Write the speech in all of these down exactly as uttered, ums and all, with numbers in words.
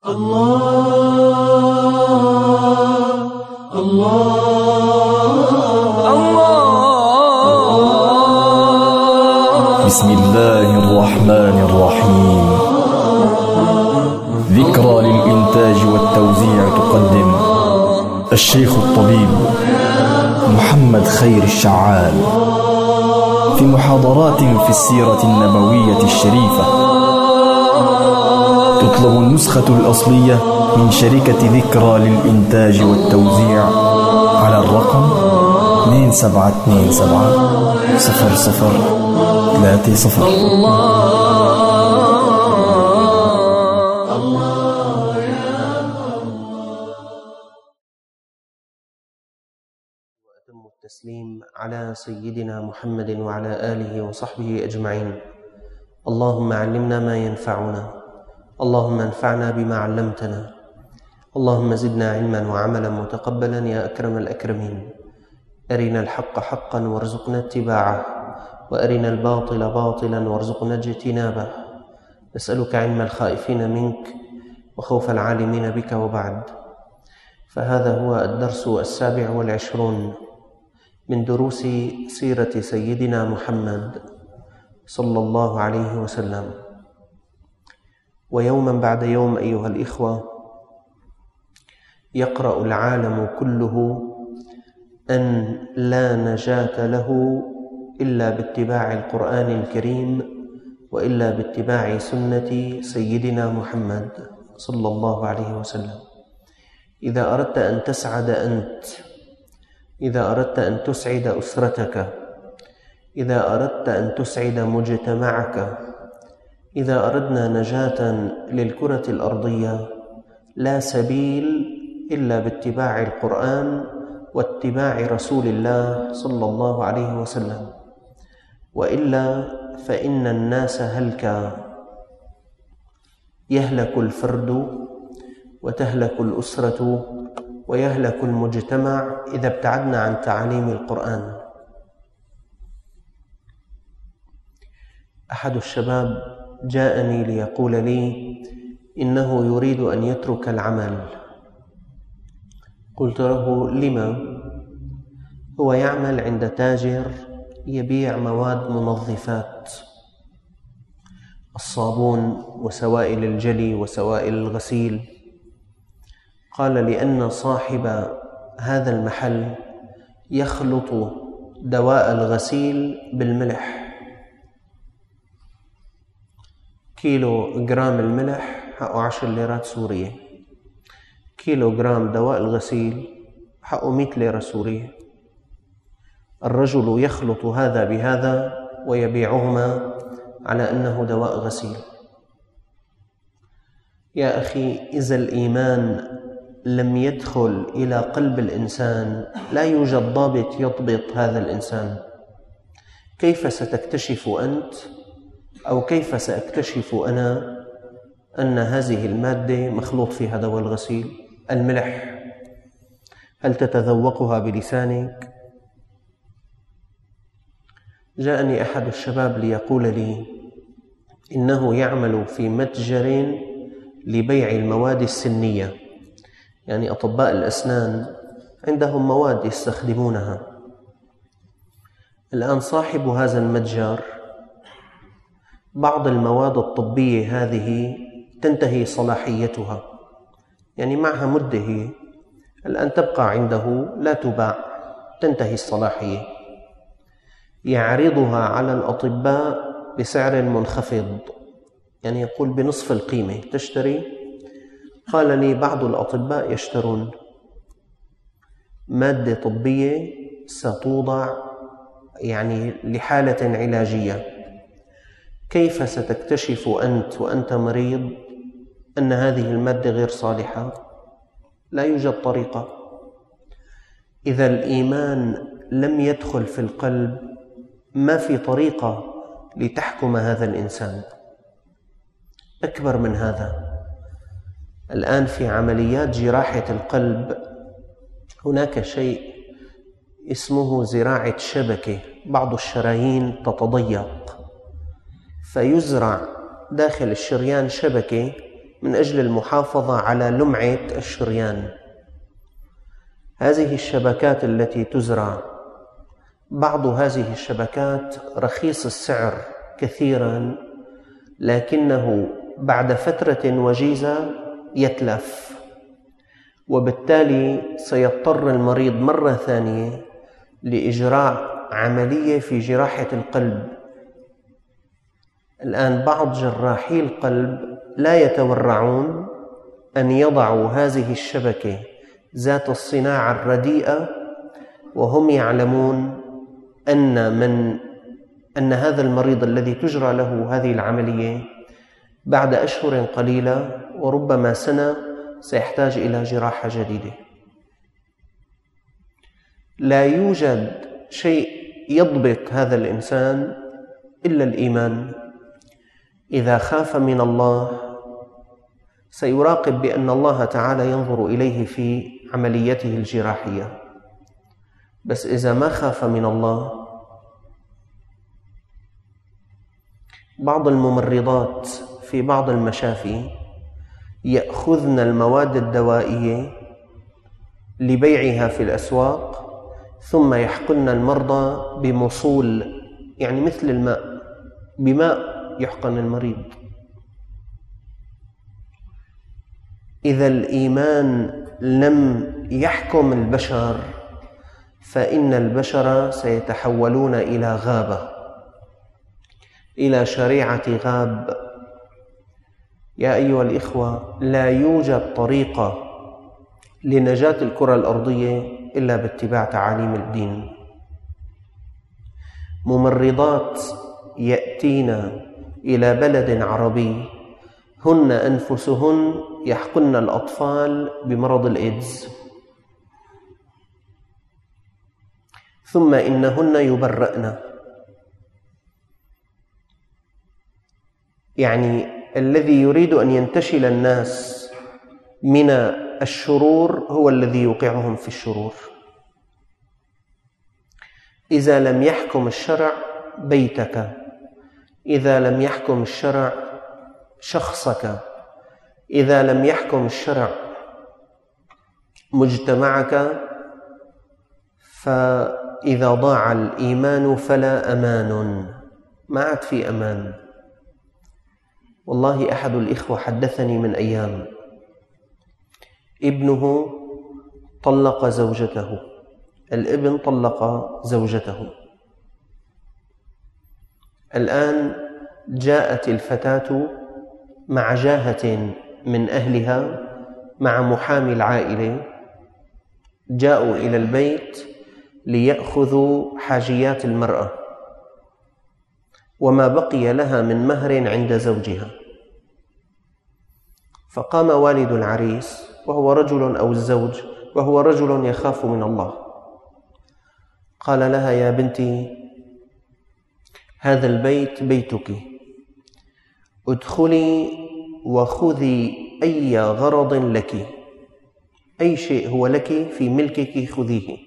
الله الله الله. بسم الله الرحمن الرحيم. ذكرى للإنتاج والتوزيع تقدم الشيخ الطبيب محمد خير الشعال في محاضرات في السيرة النبوية الشريفة. تطلب النسخة الأصلية من شركة ذكرى للإنتاج والتوزيع على الرقم اثنين سبعة اثنين سبعة صفر صفر ثلاثة صفر. وأتم التسليم على سيدنا محمد وعلى آله وصحبه أجمعين. اللهم علمنا ما ينفعنا، اللهم انفعنا بما علمتنا، اللهم زدنا علما وعملا متقبلا يا أكرم الأكرمين. أرنا الحق حقا وارزقنا اتباعه، وأرنا الباطل باطلا وارزقنا اجتنابه. نسألك علم الخائفين منك وخوف العالمين بك، وبعد. فهذا هو الدرس السابع والعشرون من دروس سيرة سيدنا محمد صلى الله عليه وسلم. ويوما بعد يوم أيها الإخوة، يقرأ العالم كله أن لا نجاة له إلا باتباع القرآن الكريم، وإلا باتباع سنة سيدنا محمد صلى الله عليه وسلم. إذا أردت أن تسعد أنت، إذا أردت أن تسعد أسرتك، إذا أردت أن تسعد مجتمعك، إذا أردنا نجاة للكرة الأرضية، لا سبيل إلا باتباع القرآن واتباع رسول الله صلى الله عليه وسلم، وإلا فإن الناس هلكا. يهلك الفرد وتهلك الأسرة ويهلك المجتمع إذا ابتعدنا عن تعاليم القرآن. أحد الشباب جاءني ليقول لي إنه يريد أن يترك العمل. قلت له: لما؟ هو يعمل عند تاجر يبيع مواد منظفات، الصابون وسوائل الجلي وسوائل الغسيل. قال: لأن صاحب هذا المحل يخلط دواء الغسيل بالملح. كيلو جرام الملح حقه عشر ليرات سورية، كيلو جرام دواء الغسيل حقه مئة ليرة سورية. الرجل يخلط هذا بهذا ويبيعهما على أنه دواء غسيل. يا أخي، إذا الإيمان لم يدخل إلى قلب الإنسان لا يوجد ضابط يضبط هذا الإنسان. كيف ستكتشف أنت أو كيف سأكتشف أنا أن هذه المادة مخلوط فيها دواء الغسيل؟ الملح، هل تتذوقها بلسانك؟ جاءني أحد الشباب ليقول لي إنه يعمل في متجر لبيع المواد السنية، يعني أطباء الأسنان عندهم مواد يستخدمونها. الآن صاحب هذا المتجر بعض المواد الطبية هذه تنتهي صلاحيتها، يعني معها مدة، هي الآن تبقى عنده لا تباع، تنتهي الصلاحية. يعرضها على الأطباء بسعر منخفض، يعني يقول بنصف القيمة تشتري. قال لي بعض الأطباء يشترون مادة طبية ستوضع يعني لحالة علاجية. كيف ستكتشف أنت وأنت مريض أن هذه المادة غير صالحة؟ لا يوجد طريقة. إذا الإيمان لم يدخل في القلب ما في طريقة لتحكم هذا الإنسان. أكبر من هذا، الآن في عمليات جراحة القلب هناك شيء اسمه زراعة شبكة. بعض الشرايين تتضيق فيزرع داخل الشريان شبكة من أجل المحافظة على لمعة الشريان. هذه الشبكات التي تزرع، بعض هذه الشبكات رخيص السعر كثيرا، لكنه بعد فترة وجيزة يتلف، وبالتالي سيضطر المريض مرة ثانية لإجراء عملية في جراحة القلب. الآن بعض جراحي القلب لا يتورعون أن يضعوا هذه الشبكة ذات الصناعة الرديئة، وهم يعلمون أن من أن هذا المريض الذي تجرى له هذه العملية بعد أشهر قليلة وربما سنة سيحتاج إلى جراحة جديدة. لا يوجد شيء يضبط هذا الإنسان إلا الإيمان. إذا خاف من الله سيراقب بأن الله تعالى ينظر إليه في عمليته الجراحية، بس إذا ما خاف من الله، بعض الممرضات في بعض المشافي يأخذن المواد الدوائية لبيعها في الأسواق، ثم يحقن المرضى بمصول، يعني مثل الماء، بماء يحقن المريض. إذا الإيمان لم يحكم البشر فإن البشر سيتحولون إلى غابة، إلى شريعة غاب. يا أيها الإخوة، لا يوجد طريقة لنجاة الكرة الأرضية إلا باتباع تعاليم الدين. ممرضات يأتين إلى بلد عربي هن أنفسهن يحقن الأطفال بمرض الإيدز، ثم إنهن يبرأن. يعني الذي يريد أن ينتشل الناس من الشرور هو الذي يوقعهم في الشرور. إذا لم يحكم الشرع بيتك، إذا لم يحكم الشرع شخصك، إذا لم يحكم الشرع مجتمعك، فإذا ضاع الإيمان فلا أمان، ما عاد في أمان. والله أحد الإخوة حدثني من أيام، ابنه طلق زوجته، الابن طلق زوجته. الآن جاءت الفتاة مع جاهة من أهلها مع محامي العائلة، جاءوا إلى البيت ليأخذوا حاجيات المرأة وما بقي لها من مهر عند زوجها. فقام والد العريس وهو رجل، أو الزوج وهو رجل يخاف من الله، قال لها: يا بنتي، هذا البيت بيتك، ادخلي وخذي أي غرض لك، أي شيء هو لك في ملكك خذيه،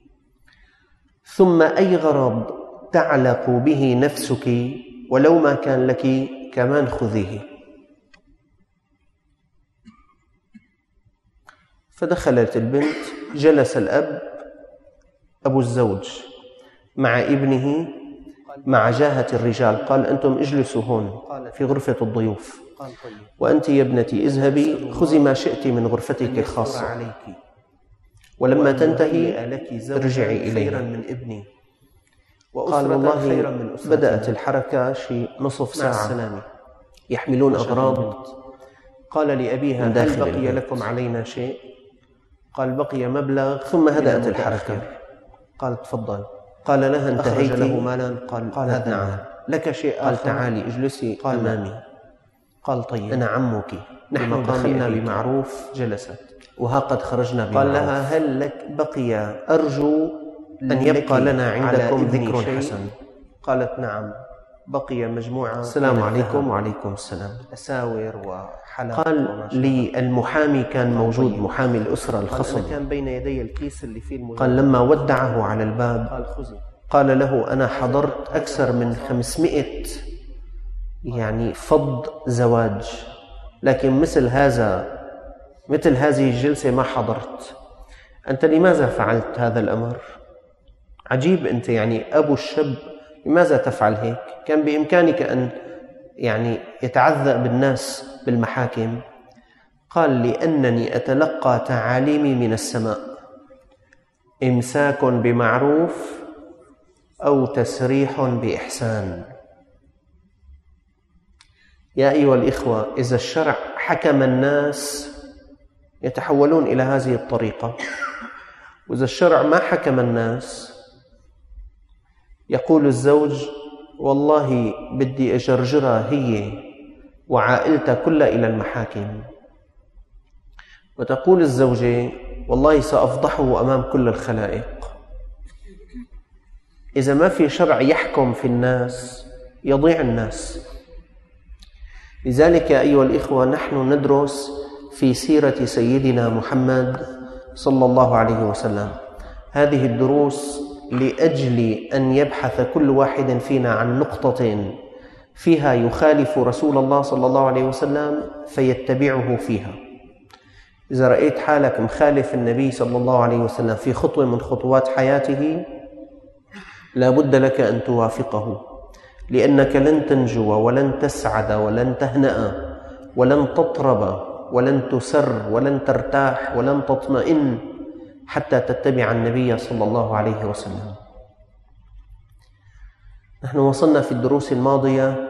ثم أي غرض تعلق به نفسك ولو ما كان لك كمان خذيه. فدخلت البنت، جلس الأب أبو الزوج مع ابنه مع جاهة الرجال، قال: أنتم اجلسوا هون في غرفة الضيوف، وأنت يا ابنتي اذهبي خذي ما شئت من غرفتك الخاصة، ولما تنتهي ارجعي إليها. قال: والله بدأت الحركة شيء نصف ساعة، يحملون أغراض. قال لأبيها: هل بقي لكم علينا شيء؟ قال: بقي مبلغ. ثم هدأت الحركة. قال: تفضل. قال لها: انتهيت له مالا؟ قال: قالت: نعم. لك شيء؟ قال: تعالي اجلسي أمامي. قال: طيب، أنا عمك، نحن دخلنا بمعروف. جلست. وها قد خرجنا بمعروف. قال لها: هل لك بقي، أرجو أن يبقى لنا عندكم ذكر حسن؟ قالت: نعم، بقي مجموعة. السلام عليكم. وعليكم السلام. أساور وحلق. قال لي المحامي كان موجود، محامي الأسرة الخصم، كان بين يدي الكيس اللي فيه المجموعة. قال: لما ودعه على الباب قال: خذي. قال له: أنا حضرت أكثر من خمسمائة يعني فض زواج، لكن مثل هذا مثل هذه الجلسة ما حضرت. أنت لماذا فعلت هذا الأمر؟ عجيب أنت، يعني أبو الشاب، لماذا تفعل هيك؟ كان بإمكانك أن يعني يتعذب الناس بالمحاكم. قال: لأنني أتلقى تعاليمي من السماء، إمساك بمعروف أو تسريح بإحسان. يا أيها الإخوة، إذا الشرع حكم الناس يتحولون إلى هذه الطريقة، وإذا الشرع ما حكم الناس يقول الزوج: والله بدي أجرجرها هي وعائلتها كلها إلى المحاكم، وتقول الزوجة: والله سأفضحه أمام كل الخلائق. إذا ما في شرع يحكم في الناس يضيع الناس. لذلك يا أيها الإخوة، نحن ندرس في سيرة سيدنا محمد صلى الله عليه وسلم. هذه الدروس لأجل أن يبحث كل واحد فينا عن نقطة فيها يخالف رسول الله صلى الله عليه وسلم فيتبعه فيها. إذا رأيت حالك مخالف النبي صلى الله عليه وسلم في خطوة من خطوات حياته، لا بد لك أن توافقه، لأنك لن تنجو ولن تسعد ولن تهنأ ولن تطرب ولن تسر ولن ترتاح ولن تطمئن حتى تتبع النبي صلى الله عليه وسلم. نحن وصلنا في الدروس الماضية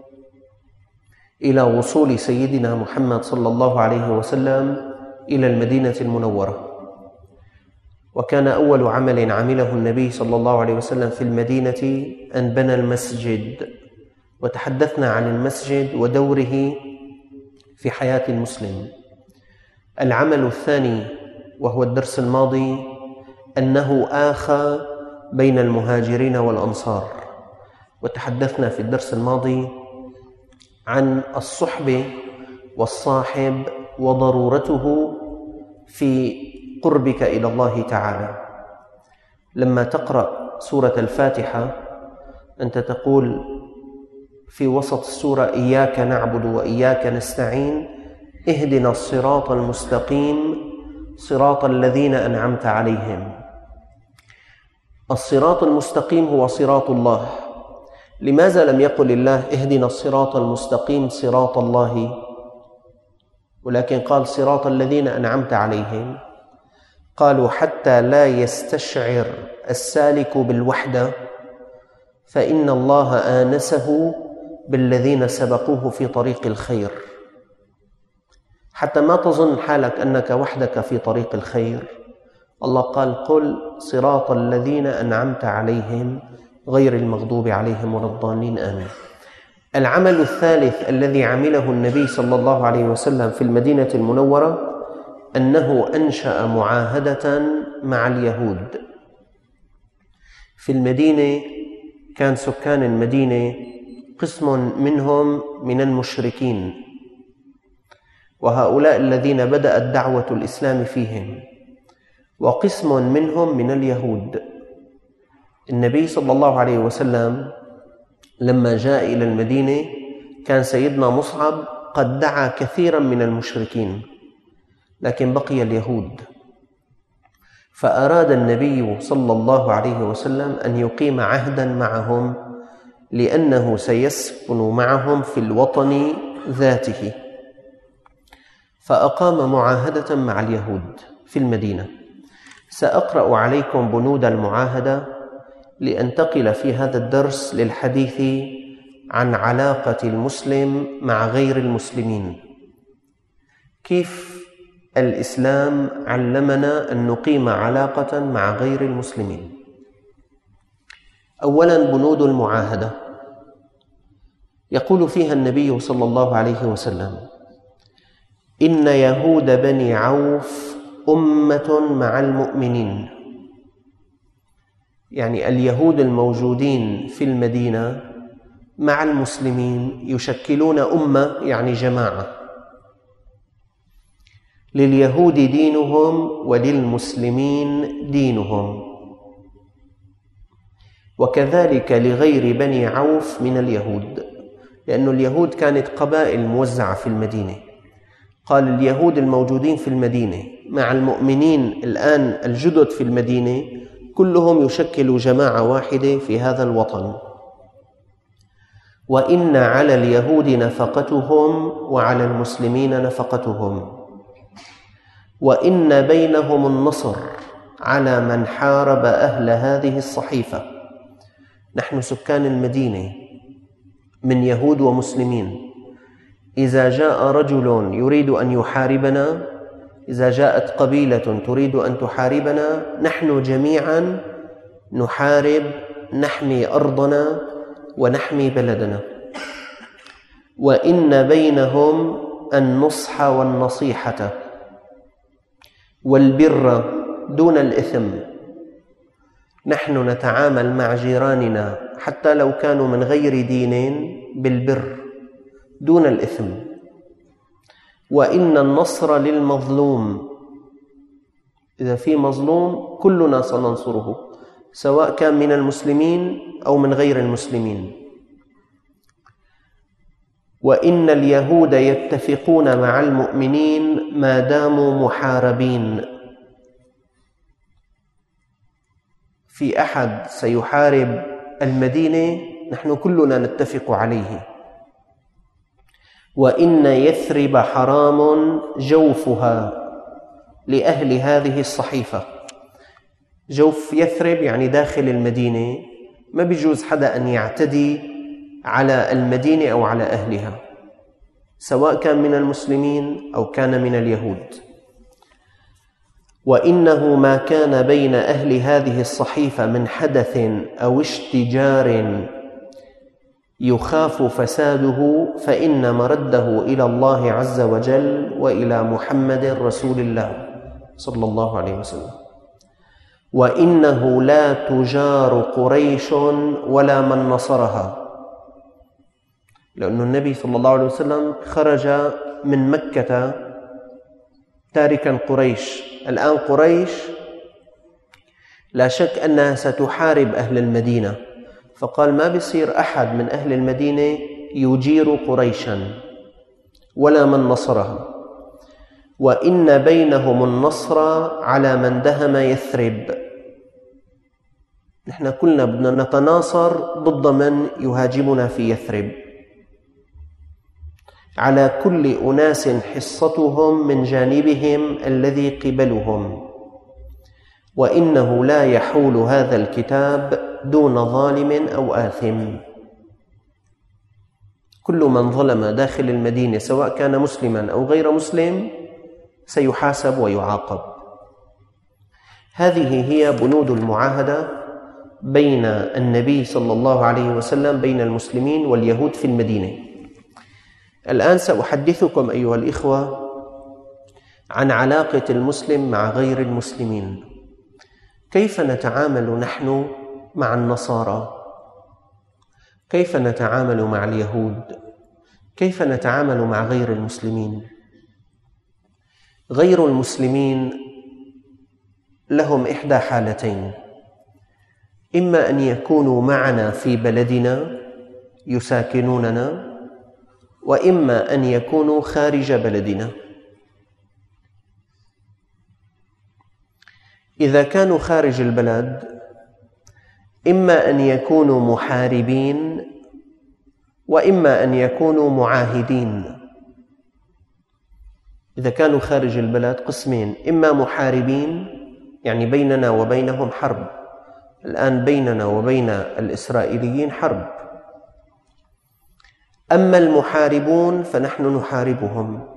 إلى وصول سيدنا محمد صلى الله عليه وسلم إلى المدينة المنورة، وكان أول عمل عمله النبي صلى الله عليه وسلم في المدينة أن بنى المسجد، وتحدثنا عن المسجد ودوره في حياة المسلم. العمل الثاني وهو الدرس الماضي أنه آخى بين المهاجرين والأنصار، وتحدثنا في الدرس الماضي عن الصحبة والصاحب وضرورته في قربك إلى الله تعالى. لما تقرأ سورة الفاتحة أنت تقول في وسط السورة: إياك نعبد وإياك نستعين اهدنا الصراط المستقيم صراط الذين أنعمت عليهم. الصراط المستقيم هو صراط الله. لماذا لم يقل الله اهدنا الصراط المستقيم صراط الله، ولكن قال صراط الذين أنعمت عليهم؟ قالوا حتى لا يستشعر السالك بالوحدة، فإن الله آنسه بالذين سبقوه في طريق الخير، حتى ما تظن حالك أنك وحدك في طريق الخير. الله قال: قل صراط الذين أنعمت عليهم غير المغضوب عليهم ولا الضالين، آمين. العمل الثالث الذي عمله النبي صلى الله عليه وسلم في المدينة المنورة أنه أنشأ معاهدة مع اليهود. في المدينة كان سكان المدينة قسم منهم من المشركين، وهؤلاء الذين بدأت دعوة الإسلام فيهم، وقسم منهم من اليهود. النبي صلى الله عليه وسلم لما جاء إلى المدينة كان سيدنا مصعب قد دعا كثيرا من المشركين، لكن بقي اليهود. فأراد النبي صلى الله عليه وسلم أن يقيم عهدا معهم، لأنه سيسكن معهم في الوطن ذاته. فأقام معاهدة مع اليهود في المدينة. سأقرأ عليكم بنود المعاهدة لأنتقل في هذا الدرس للحديث عن علاقة المسلم مع غير المسلمين. كيف الإسلام علمنا أن نقيم علاقة مع غير المسلمين. أولاً بنود المعاهدة، يقول فيها النبي صلى الله عليه وسلم: إن يهود بني عوف أمة مع المؤمنين. يعني اليهود الموجودين في المدينة مع المسلمين يشكلون أمة، يعني جماعة. لليهود دينهم وللمسلمين دينهم، وكذلك لغير بني عوف من اليهود، لأن اليهود كانت قبائل موزعة في المدينة. قال اليهود الموجودين في المدينة مع المؤمنين الآن الجدد في المدينة كلهم يشكلوا جماعة واحدة في هذا الوطن، وإن على اليهود نفقتهم وعلى المسلمين نفقتهم، وإن بينهم النصر على من حارب أهل هذه الصحيفة. نحن سكان المدينة من يهود ومسلمين، إذا جاء رجل يريد أن يحاربنا، إذا جاءت قبيلة تريد أن تحاربنا، نحن جميعا نحارب، نحمي أرضنا ونحمي بلدنا. وإن بينهم النصح والنصيحة والبر دون الإثم. نحن نتعامل مع جيراننا حتى لو كانوا من غير دينين بالبر دون الإثم. وإن النصر للمظلوم، إذا في مظلوم كلنا سننصره سواء كان من المسلمين أو من غير المسلمين. وإن اليهود يتفقون مع المؤمنين ما داموا محاربين. في أحد سيحارب المدينة نحن كلنا نتفق عليه. وإن يثرب حرام جوفها لأهل هذه الصحيفة. جوف يثرب يعني داخل المدينة، ما بيجوز حدا أن يعتدي على المدينة أو على أهلها سواء كان من المسلمين أو كان من اليهود. وإنه ما كان بين أهل هذه الصحيفة من حدث أو اشتجار يخاف فساده فإن مرده إلى الله عز وجل وإلى محمد رسول الله صلى الله عليه وسلم. وإنه لا تجار قريش ولا من نصرها، لأن النبي صلى الله عليه وسلم خرج من مكة تاركا قريش. الآن قريش لا شك أنها ستحارب أهل المدينة، فقال ما بيصير أحد من أهل المدينة يجير قريشا ولا من نصرها. وإن بينهم النصر على من دهم يثرب. نحن كلنا بدنا نتناصر ضد من يهاجمنا في يثرب. على كل أناس حصتهم من جانبهم الذي قبلهم. وإنه لا يحول هذا الكتاب دون ظالم أو آثم. كل من ظلم داخل المدينة سواء كان مسلما أو غير مسلم سيحاسب ويعاقب. هذه هي بنود المعاهدة بين النبي صلى الله عليه وسلم بين المسلمين واليهود في المدينة. الآن سأحدثكم أيها الإخوة عن علاقة المسلم مع غير المسلمين. كيف نتعامل نحن مع النصارى؟ كيف نتعامل مع اليهود؟ كيف نتعامل مع غير المسلمين؟ غير المسلمين لهم إحدى حالتين: إما أن يكونوا معنا في بلدنا يساكنوننا، وإما أن يكونوا خارج بلدنا. إذا كانوا خارج البلد إما أن يكونوا محاربين وإما أن يكونوا معاهدين. إذا كانوا خارج البلد قسمين: إما محاربين يعني بيننا وبينهم حرب، الآن بيننا وبين الإسرائيليين حرب. أما المحاربون فنحن نحاربهم.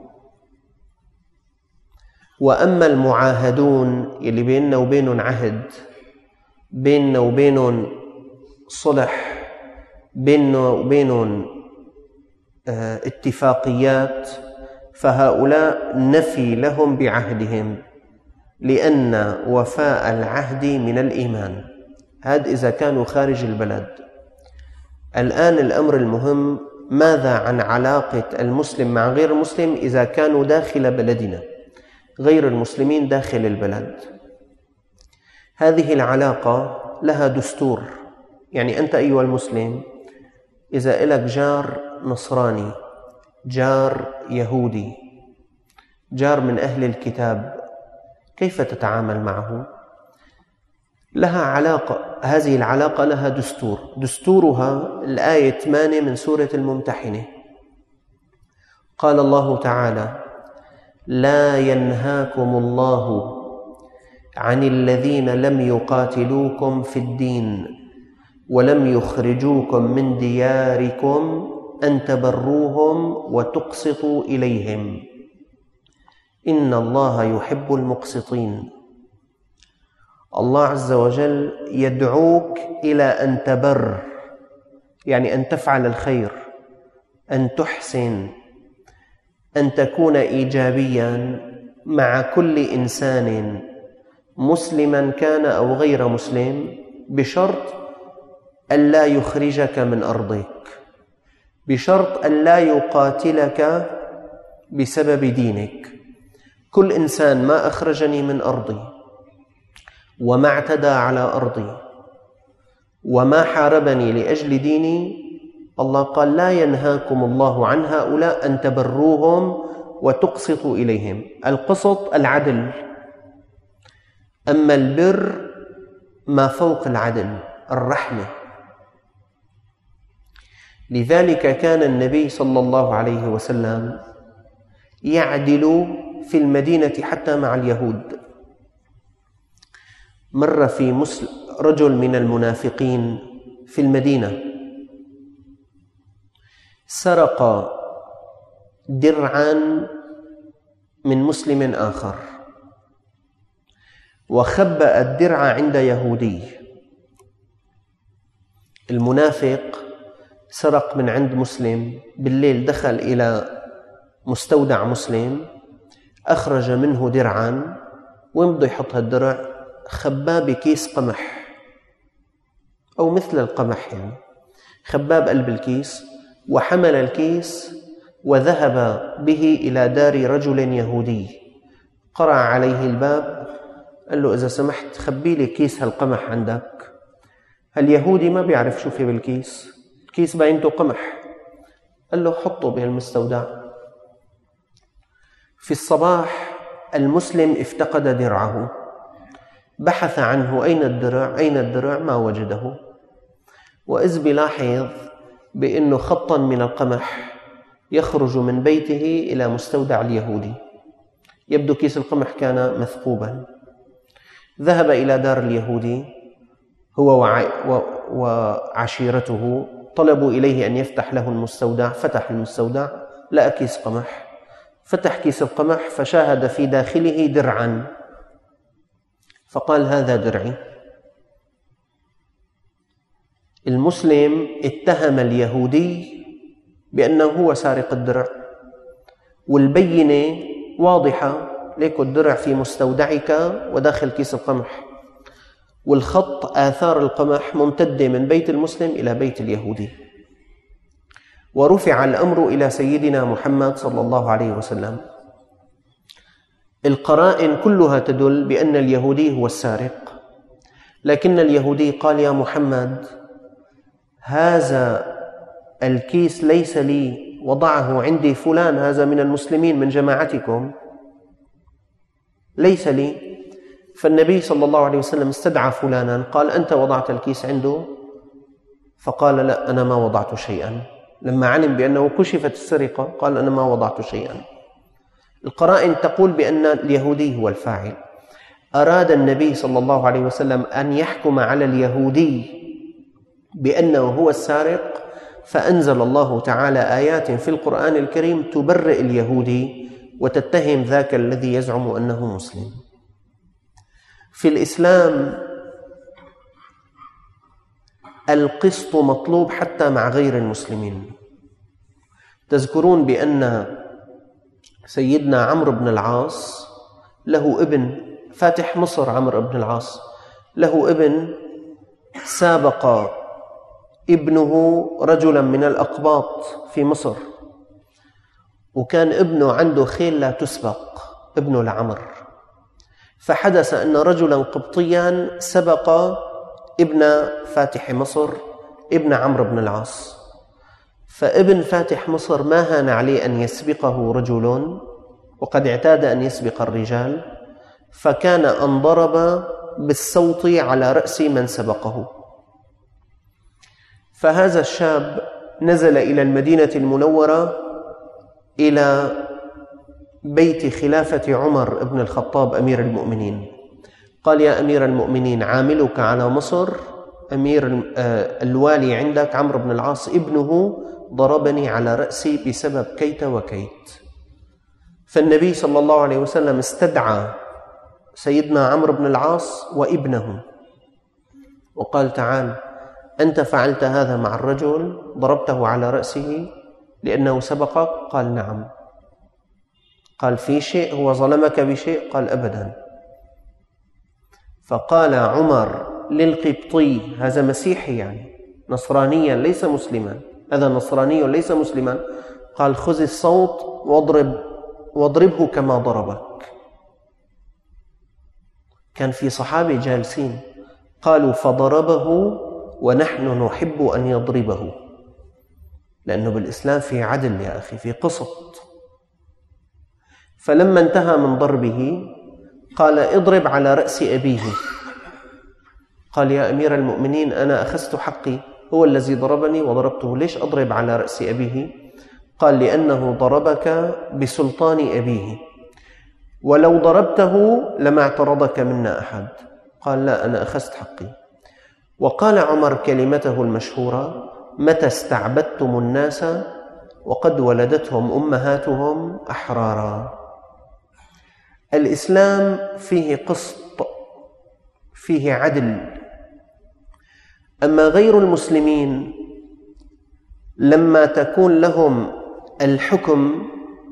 وأما المعاهدون اللي بيننا وبينهم عهد، بيننا وبينهم صلح، بيننا وبينهم اتفاقيات، فهؤلاء نفي لهم بعهدهم، لأن وفاء العهد من الإيمان. هذا إذا كانوا خارج البلد. الآن الأمر المهم: ماذا عن علاقة المسلم مع غير المسلم إذا كانوا داخل بلدنا، غير المسلمين داخل البلد؟ هذه العلاقة لها دستور. يعني أنت أيها المسلم إذا إلك جار نصراني، جار يهودي، جار من أهل الكتاب، كيف تتعامل معه؟ لها علاقة، هذه العلاقة لها دستور، دستورها الآية ثمانية من سورة الممتحنة. قال الله تعالى: لا ينهاكم الله عن الذين لم يقاتلوكم في الدين ولم يخرجوكم من دياركم أن تبروهم وتقسطوا إليهم إن الله يحب المقسطين. الله عز وجل يدعوك إلى أن تبر، يعني أن تفعل الخير، أن تحسن، أن تكون إيجابياً مع كل إنسان مسلماً كان أو غير مسلم، بشرط أن لا يخرجك من أرضك، بشرط أن لا يقاتلك بسبب دينك. كل إنسان ما أخرجني من أرضي وما اعتدى على أرضي وما حاربني لأجل ديني، الله قال: لا ينهاكم الله عن هؤلاء أن تبروهم وتقسطوا إليهم. القسط العدل، أما البر ما فوق العدل، الرحمة. لذلك كان النبي صلى الله عليه وسلم يعدل في المدينة حتى مع اليهود. مر في مسلم رجل من المنافقين في المدينة، سرق درعاً من مسلم آخر وخبأ الدرع عند يهودي. المنافق سرق من عند مسلم بالليل، دخل إلى مستودع مسلم، أخرج منه درعاً، وين بده يحط هالدرع؟ خباه بكيس قمح أو مثل القمح، يعني خباه بقلب الكيس، وحمل الكيس وذهب به إلى دار رجل يهودي. قرع عليه الباب، قال له: إذا سمحت خبي لي كيس هالقمح عندك. اليهودي ما بيعرف شو في بالكيس، الكيس باينته قمح. قال له: حطه بهالمستودع. في الصباح المسلم افتقد درعه، بحث عنه، أين الدرع؟ أين الدرع؟ ما وجده. وإذ بلاحظ بأنه خطاً من القمح يخرج من بيته إلى مستودع اليهودي، يبدو كيس القمح كان مثقوباً. ذهب إلى دار اليهودي هو وعشيرته، طلبوا إليه أن يفتح له المستودع. فتح المستودع، لقى كيس قمح، فتح كيس القمح فشاهد في داخله درعاً، فقال: هذا درعي. المسلم اتهم اليهودي بأنه هو سارق الدرع، والبينة واضحة، ليك الدرع في مستودعك وداخل كيس القمح، والخط آثار القمح ممتدة من بيت المسلم إلى بيت اليهودي. ورفع الأمر إلى سيدنا محمد صلى الله عليه وسلم. القرائن كلها تدل بأن اليهودي هو السارق، لكن اليهودي قال: يا محمد، هذا الكيس ليس لي، وضعه عندي فلان، هذا من المسلمين من جماعتكم، ليس لي. فالنبي صلى الله عليه وسلم استدعى فلانا، قال: أنت وضعت الكيس عنده؟ فقال: لا، أنا ما وضعت شيئا. لما علم بأنه كشفت السرقة قال: أنا ما وضعت شيئا. القرائن تقول بأن اليهودي هو الفاعل. أراد النبي صلى الله عليه وسلم أن يحكم على اليهودي بأنه هو السارق، فأنزل الله تعالى آيات في القرآن الكريم تبرئ اليهودي وتتهم ذاك الذي يزعم أنه مسلم. في الإسلام القسط مطلوب حتى مع غير المسلمين. تذكرون بأن سيدنا عمرو بن العاص له ابن، فاتح مصر عمرو بن العاص، له ابن سابق ابنه رجلا من الأقباط في مصر، وكان ابنه عنده خيل لا تسبق، ابنه لعمر. فحدث أن رجلا قبطيا سبق ابن فاتح مصر، ابن عمرو بن العاص. فابن فاتح مصر ما هان عليه أن يسبقه رجل وقد اعتاد أن يسبق الرجال، فكان أن ضرب بالسوط على رأس من سبقه. فهذا الشاب نزل إلى المدينة المنورة إلى بيت خلافة عمر بن الخطاب أمير المؤمنين. قال: يا أمير المؤمنين، عاملك على مصر أمير الوالي عندك عمرو بن العاص ابنه ضربني على رأسي بسبب كيت وكيت. فالنبي صلى الله عليه وسلم استدعى سيدنا عمرو بن العاص وابنه وقال: تعال، أنت فعلت هذا مع الرجل، ضربته على رأسه لأنه سبقك؟ قال: نعم. قال: في شيء هو ظلمك بشيء؟ قال: أبدا. فقال عمر للقبطي، هذا مسيحي يعني نصرانيا ليس مسلما، هذا نصراني ليس مسلما، قال: خذ الصوت واضرب واضربه كما ضربك. كان في صحابة جالسين قالوا: فضربه ونحن نحب أن يضربه، لأنه بالإسلام في عدل يا أخي، في قسط. فلما انتهى من ضربه قال: اضرب على رأس أبيه. قال: يا أمير المؤمنين، أنا أخذت حقي، هو الذي ضربني وضربته، ليش أضرب على رأس أبيه؟ قال: لأنه ضربك بسلطان أبيه، ولو ضربته لما اعترضك منا أحد. قال: لا، أنا أخذت حقي. وقال عمر كلمته المشهورة: متى استعبدتم الناس وقد ولدتهم أمهاتهم أحرارا. الإسلام فيه قسط، فيه عدل. أما غير المسلمين لما تكون لهم الحكم،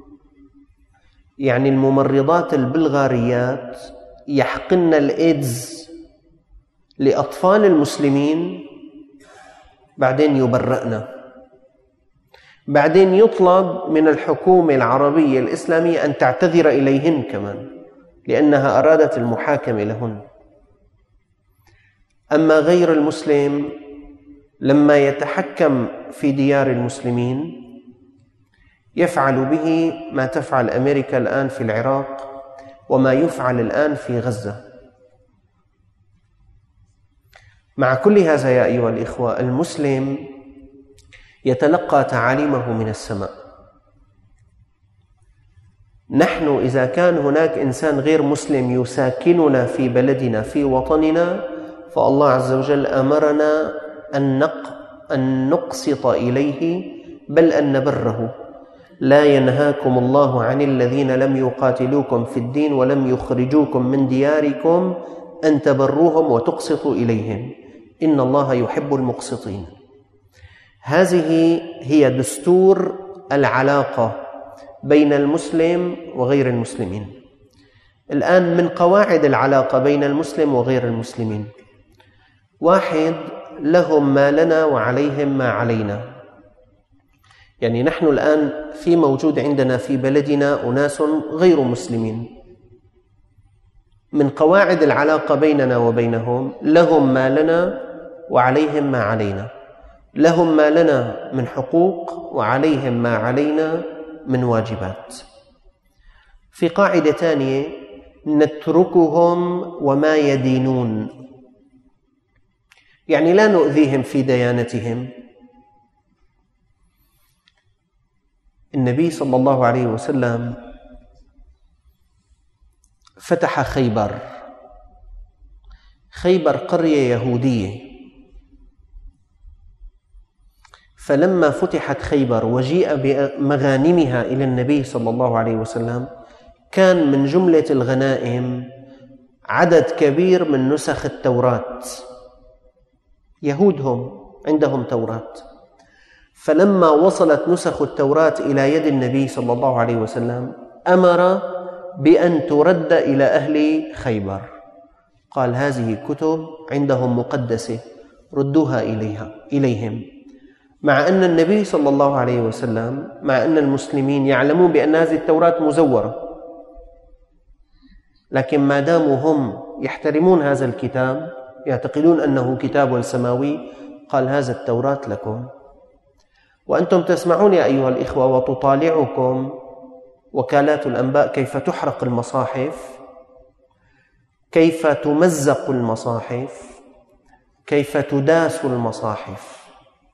يعني الممرضات البلغاريات يحقن الإيدز لأطفال المسلمين، بعدين يبرأنا، بعدين يطلب من الحكومة العربية الإسلامية أن تعتذر إليهن كمان لأنها أرادت المحاكمة لهن. أما غير المسلم لما يتحكم في ديار المسلمين يفعل به ما تفعل أمريكا الآن في العراق وما يفعل الآن في غزة. مع كل هذا يا أيها الإخوة، المسلم يتلقى تعاليمه من السماء. نحن إذا كان هناك إنسان غير مسلم يساكننا في بلدنا في وطننا، فالله عز وجل أمرنا أن, نق... أن نقسط إليه، بل أن نبره. لا ينهاكم الله عن الذين لم يقاتلوكم في الدين ولم يخرجوكم من دياركم أن تبروهم وتقسطوا إليهم إن الله يحب المقسطين. هذه هي دستور العلاقة بين المسلم وغير المسلمين. الآن من قواعد العلاقة بين المسلم وغير المسلمين: واحد، لهم ما لنا وعليهم ما علينا. يعني نحن الآن في موجود عندنا في بلدنا أناس غير مسلمين، من قواعد العلاقة بيننا وبينهم لهم ما لنا وعليهم ما علينا. لهم ما لنا من حقوق وعليهم ما علينا من واجبات. في قاعدة ثانية: نتركهم وما يدينون، يعني لا نؤذيهم في ديانتهم. النبي صلى الله عليه وسلم فتح خيبر. خيبر قرية يهودية، فلما فتحت خيبر وجيء بمغانمها إلى النبي صلى الله عليه وسلم، كان من جملة الغنائم عدد كبير من نسخ التوراة. يهودهم عندهم توراة، فلما وصلت نسخ التوراة إلى يد النبي صلى الله عليه وسلم أمر بأن ترد إلى أهل خيبر. قال: هذه كتب عندهم مقدسة، ردوها إليها إليهم. مع أن النبي صلى الله عليه وسلم، مع أن المسلمين يعلمون بأن هذه التوراة مزورة، لكن ما داموا هم يحترمون هذا الكتاب، يعتقدون أنه كتاب سماوي، قال: هذا التوراة لكم، وأنتم تسمعون يا أيها الإخوة وتطالعكم وكالات الأنباء كيف تحرق المصاحف، كيف تمزق المصاحف، كيف تداس المصاحف.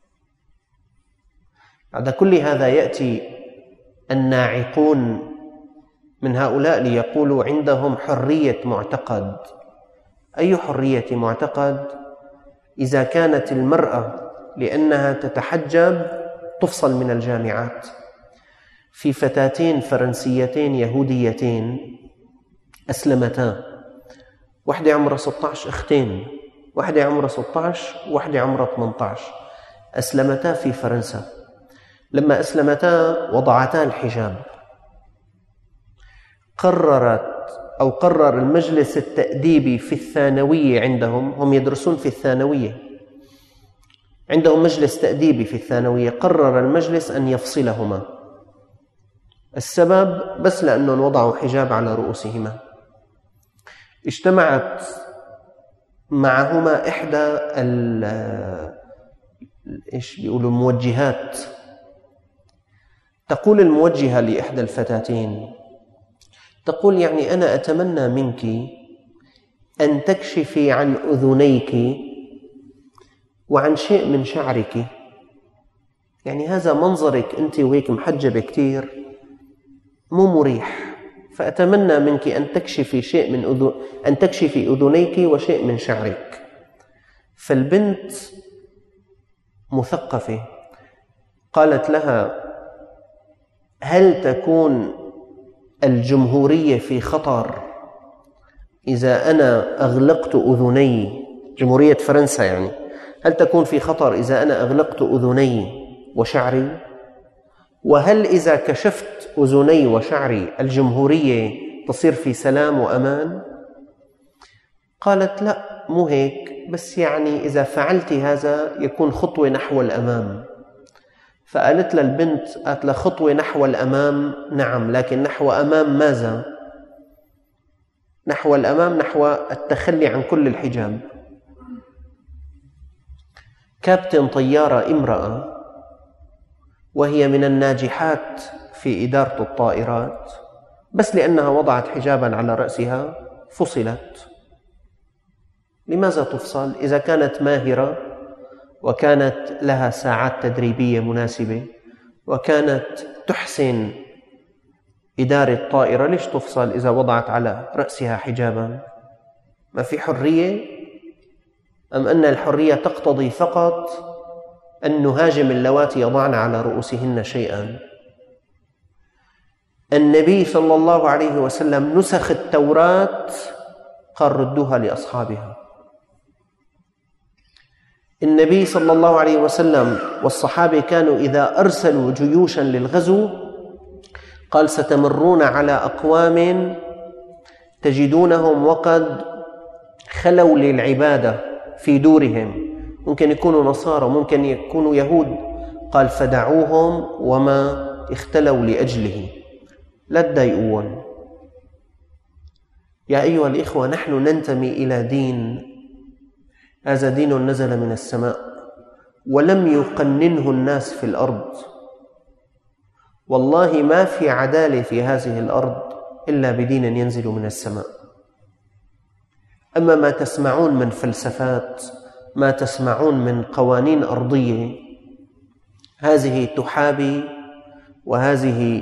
بعد كل هذا يأتي الناعقون من هؤلاء ليقولوا عندهم حرية معتقد. أي حرية معتقد؟ إذا كانت المرأة لأنها تتحجب تفصل من الجامعات. في فتاتين فرنسيتين يهوديتين أسلمتا، واحدة عمرها ستة عشر، أختين، واحدة عمرها ستة عشر واحدة عمرها ثمانية عشر، أسلمتا في فرنسا. لما أسلمتا وضعتا الحجاب، قررت أو قرر المجلس التأديبي في الثانوية عندهم، هم يدرسون في الثانوية، عندهم مجلس تأديبي في الثانوية، قرر المجلس أن يفصلهما. السبب بس لأنهم وضعوا حجاب على رؤوسهما. اجتمعت معهما إحدى إيش بيقولوا الموجهات. تقول الموجهة لإحدى الفتاتين، تقول يعني أنا أتمنى منك أن تكشفي عن أذنيك وعن شيء من شعرك، يعني هذا منظرك أنت وهيك محجبة كتير مو مريح، فأتمنى منك أن تكشفي شيء من أذن أن تكشفي أذنيك وشيء من شعرك. فالبنت مثقفة قالت لها: هل تكون الجمهورية في خطر إذا أنا أغلقت أذني، جمهورية فرنسا يعني، هل تكون في خطر إذا أنا أغلقت أذني وشعري؟ وهل إذا كشفت أذني وشعري الجمهورية تصير في سلام وأمان؟ قالت: لا مو هيك، بس يعني إذا فعلت هذا يكون خطوة نحو الأمام. فقالت للبنت، قالت لها: خطوة نحو الأمام نعم، لكن نحو أمام ماذا؟ نحو الأمام نحو التخلي عن كل الحجاب. كابتن طيارة امرأة وهي من الناجحات في إدارة الطائرات، بس لأنها وضعت حجابا على رأسها فصلت. لماذا تفصل؟ إذا كانت ماهرة وكانت لها ساعات تدريبية مناسبة وكانت تحسن إدارة طائرة، ليش تفصل إذا وضعت على رأسها حجابا؟ ما في حرية؟ أم أن الحرية تقتضي فقط أن نهاجم اللواتي يضعن على رؤوسهن شيئا؟ النبي صلى الله عليه وسلم نسخ التوراة قال ردوها لأصحابها. النبي صلى الله عليه وسلم والصحابة كانوا إذا أرسلوا جيوشا للغزو قال: ستمرون على أقوام تجدونهم وقد خلوا للعبادة في دورهم، ممكن يكونوا نصارى ممكن يكونوا يهود، قال: فدعوهم وما اختلوا لأجله، لا تضايقوهم. يا أيها الإخوة، نحن ننتمي إلى دين، هذا دين نزل من السماء ولم يقننه الناس في الأرض. والله ما في عدالة في هذه الأرض إلا بدين ينزل من السماء. أما ما تسمعون من فلسفات، ما تسمعون من قوانين أرضية، هذه تحابي وهذه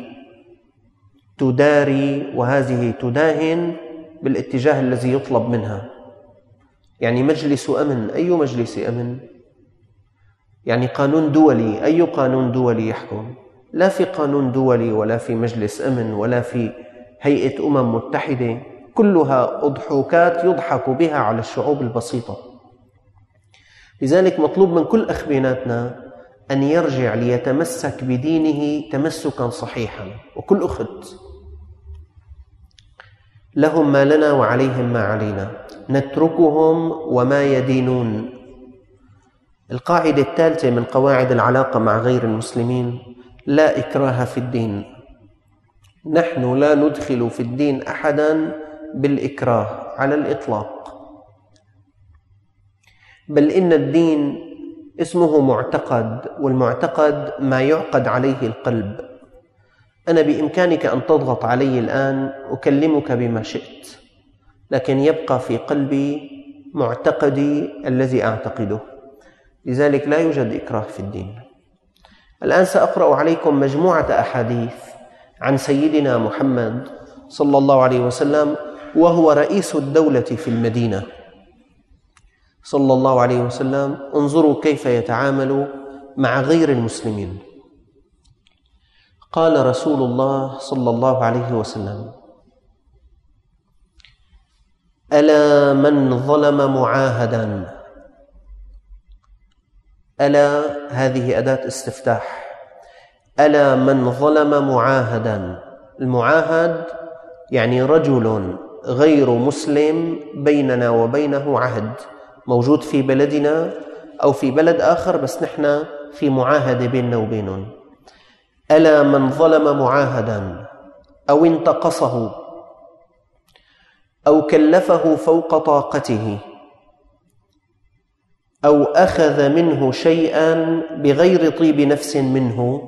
تداري وهذه تداهن بالاتجاه الذي يطلب منها. يعني مجلس أمن، أي مجلس أمن؟ يعني قانون دولي، أي قانون دولي يحكم؟ لا في قانون دولي ولا في مجلس أمن ولا في هيئة أمم متحدة، كلها أضحوكات يضحك بها على الشعوب البسيطة. لذلك مطلوب من كل أخ بيناتنا أن يرجع ليتمسك بدينه تمسكا صحيحا، وكل أخت لهم ما لنا وعليهم ما علينا، نتركهم وما يدينون. القاعدة الثالثة من قواعد العلاقة مع غير المسلمين: لا إكراه في الدين. نحن لا ندخل في الدين أحدا بالإكراه على الإطلاق، بل إن الدين اسمه معتقد، والمعتقد ما يعقد عليه القلب. أنا بإمكانك أن تضغط علي الآن أكلمك بما شئت، لكن يبقى في قلبي معتقدي الذي أعتقده، لذلك لا يوجد إكراه في الدين. الآن سأقرأ عليكم مجموعة أحاديث عن سيدنا محمد صلى الله عليه وسلم وهو رئيس الدولة في المدينة صلى الله عليه وسلم. انظروا كيف يتعامل مع غير المسلمين. قال رسول الله صلى الله عليه وسلم: ألا من ظلم معاهدا. ألا هذه أداة استفتاح. ألا من ظلم معاهدا. المعاهد يعني رجل غير مسلم بيننا وبينه عهد، موجود في بلدنا أو في بلد آخر بس نحن في معاهدة بيننا وبينهم. ألا من ظلم معاهدا أو انتقصه أو كلفه فوق طاقته أو أخذ منه شيئا بغير طيب نفس منه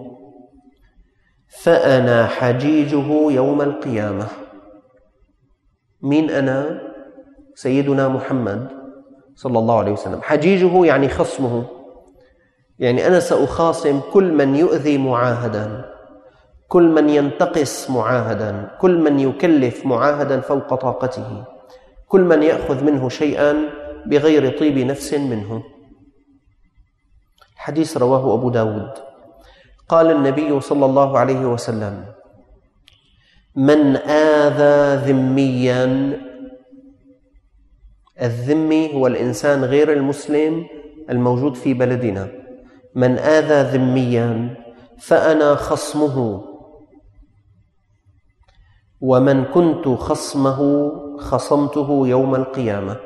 فأنا حجيجه يوم القيامة. مين أنا؟ سيدنا محمد صلى الله عليه وسلم. حجيجه يعني خصمه، يعني أنا سأخاصم كل من يؤذي معاهدا، كل من ينتقص معاهدا، كل من يكلف معاهدا فوق طاقته، كل من يأخذ منه شيئا بغير طيب نفس منه. الحديث رواه أبو داود. قال النبي صلى الله عليه وسلم: من آذى ذميا. الذمي هو الإنسان غير المسلم الموجود في بلدنا. من آذى ذميا فأنا خصمه، ومن كنت خصمه خصمته يوم القيامة.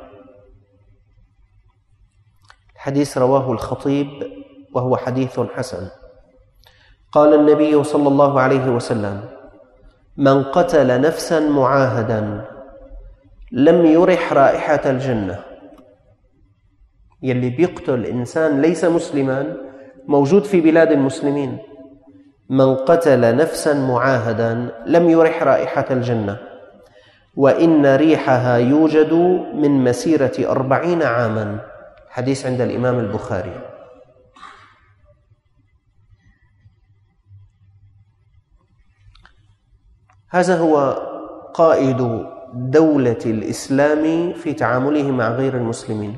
الحديث رواه الخطيب وهو حديث حسن. قال النبي صلى الله عليه وسلم: من قتل نفسا معاهدا لم يرح رائحة الجنة. يلي بيقتل إنسان ليس مسلما موجود في بلاد المسلمين، من قتل نفسا معاهدا لم يرح رائحة الجنة، وإن ريحها يوجد من مسيرة أربعين عاما. حديث عند الإمام البخاري. هذا هو قائد دولة الإسلام في تعامله مع غير المسلمين.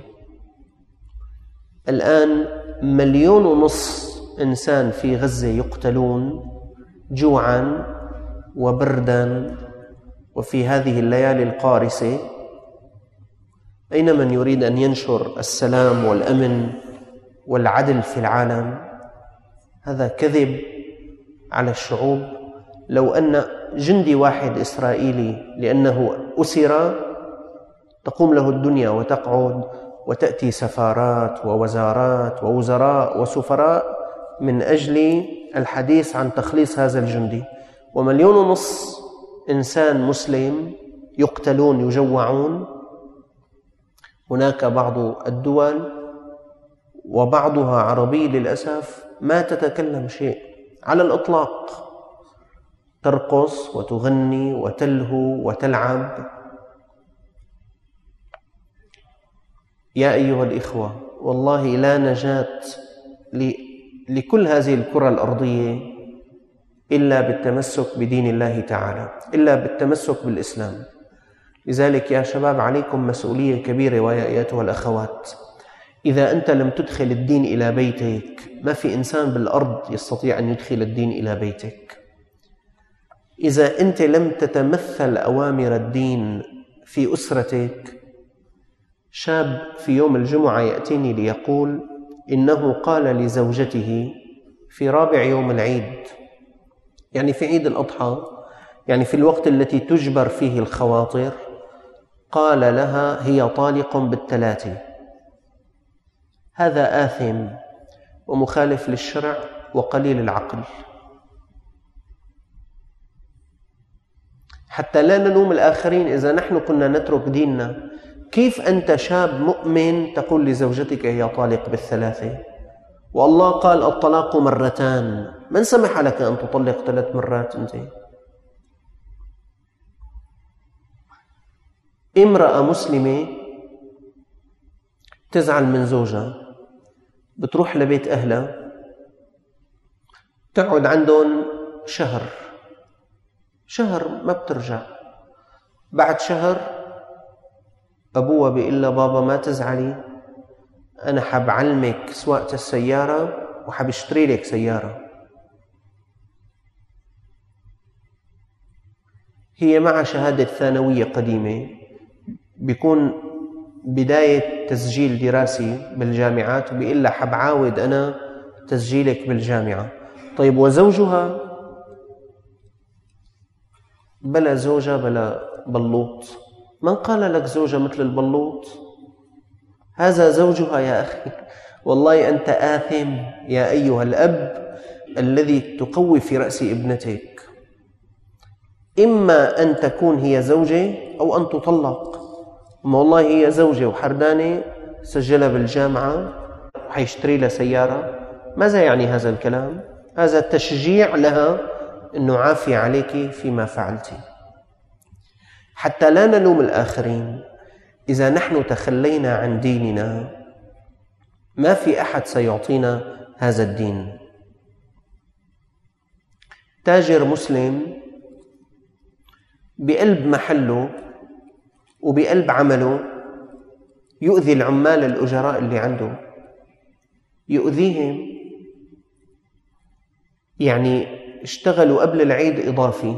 الآن مليون ونص إنسان في غزة يقتلون جوعا وبردا وفي هذه الليالي القارسة. أين من يريد أن ينشر السلام والأمن والعدل في العالم؟ هذا كذب على الشعوب. لو أن جندي واحد إسرائيلي لأنه أسر تقوم له الدنيا وتقعد وتأتي سفارات ووزارات ووزراء وسفراء من أجل الحديث عن تخليص هذا الجندي، ومليون ونص إنسان مسلم يقتلون يجوعون. هناك بعض الدول وبعضها عربي للأسف ما تتكلم شيء على الإطلاق، ترقص وتغني وتلهو وتلعب. يا أيها الإخوة، والله لا نجاة لكل هذه الكرة الأرضية إلا بالتمسك بدين الله تعالى، إلا بالتمسك بالإسلام. لذلك يا شباب عليكم مسؤولية كبيرة، ويا أيتها الأخوات، إذا أنت لم تدخل الدين إلى بيتك ما في إنسان بالأرض يستطيع أن يدخل الدين إلى بيتك. إذا أنت لم تتمثل أوامر الدين في أسرتك. شاب في يوم الجمعة يأتيني ليقول إنه قال لزوجته في رابع يوم العيد، يعني في عيد الأضحى، يعني في الوقت التي تجبر فيه الخواطر، قال لها هي طالق بالثلاثة. هذا آثم ومخالف للشرع وقليل العقل. حتى لا نلوم الآخرين إذا نحن كنا نترك ديننا. كيف أنت شاب مؤمن تقول لزوجتك هي طالق بالثلاثة؟ والله قال الطلاق مرتان، من سمح لك أن تطلق ثلاث مرات أنت؟ امرأة مسلمة تزعل من زوجها، بتروح لبيت أهلها، تقعد عندهم شهر شهر ما بترجع. بعد شهر أبوها بيقول لها بابا ما تزعلي، أنا حاب علمك سواقة السيارة وحاب اشتري لك سيارة. هي مع شهادة ثانوية قديمة، بيكون بداية تسجيل دراسي بالجامعات، وبيقول لها حاب عاود أنا تسجيلك بالجامعة. طيب وزوجها؟ بلا زوجة بلا بلوط. من قال لك زوجة مثل البلوط؟ هذا زوجها يا أخي. والله أنت آثم يا أيها الأب الذي تقوي في رأس ابنتك. إما أن تكون هي زوجة أو أن تطلق. أما والله هي زوجة وحردانة، سجلها بالجامعة وحيشتري لها سيارة. ماذا يعني هذا الكلام؟ هذا تشجيع لها أنه عافية عليك فيما فعلتي. حتى لا نلوم الآخرين، إذا نحن تخلينا عن ديننا ما في أحد سيعطينا هذا الدين. تاجر مسلم بقلب محله وبقلب عمله يؤذي العمال الأجراء اللي عنده، يؤذيهم. يعني اشتغلوا قبل العيد إضافي